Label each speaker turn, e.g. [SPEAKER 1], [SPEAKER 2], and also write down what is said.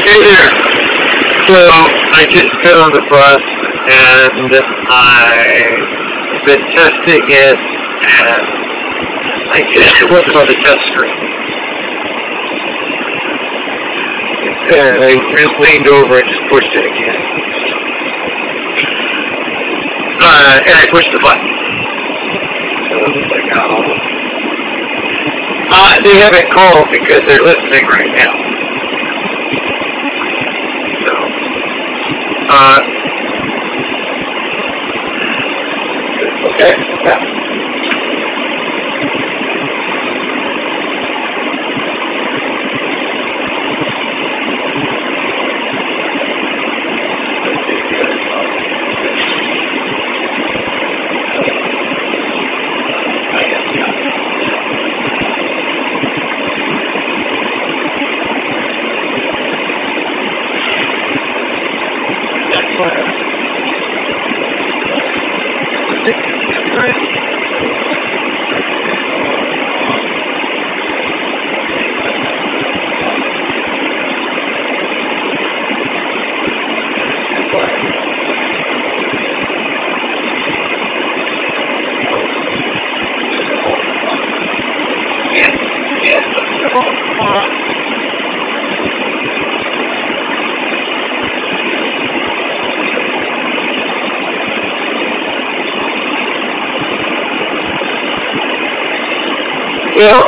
[SPEAKER 1] Hey there. So I just got on the bus and I've been testing it and I guess it wasn't on the test screen. And I leaned over and just pushed it again. And I pushed the button. So it was like, oh. They haven't called because they're listening right now. So, okay. Yeah. Well,